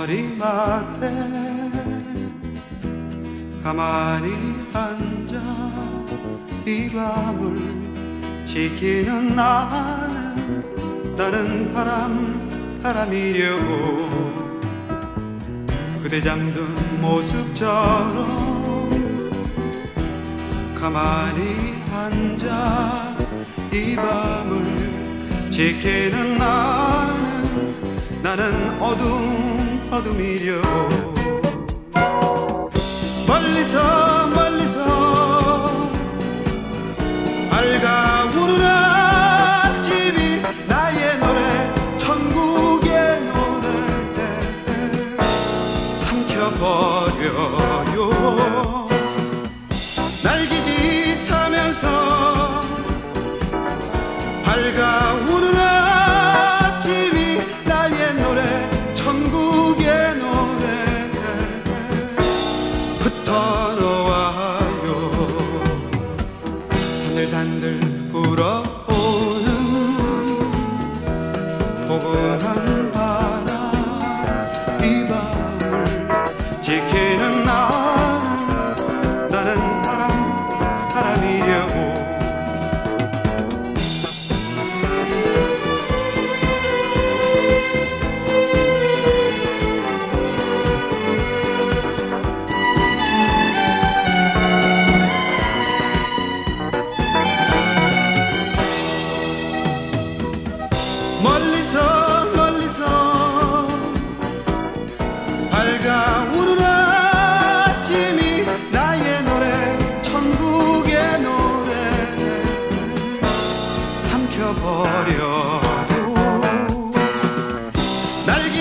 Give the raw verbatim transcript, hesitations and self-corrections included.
머리맡에 가만히 앉아 이 밤을 지키는 나는 나는 바람 바람이려고 그대 잠든 모습처럼 가만히 앉아 이 밤을 지키는 나는 나는 어둠 어둠이려고 멀리서 멀리서 밝아오는 아침이 나의 노래 천국의 노래 삼켜버려요 날개짓하면서 밝아오는 아침이 나의 노래 천국의 노래 흩어놓아요 산들산들 불어오는 포근한 바람 이 밤을 지키는 나는 나는 바람 바람이려고 멀리서 멀리서 밝아오는 아침이 나의 노래 천국의 노래 삼켜버려요 날개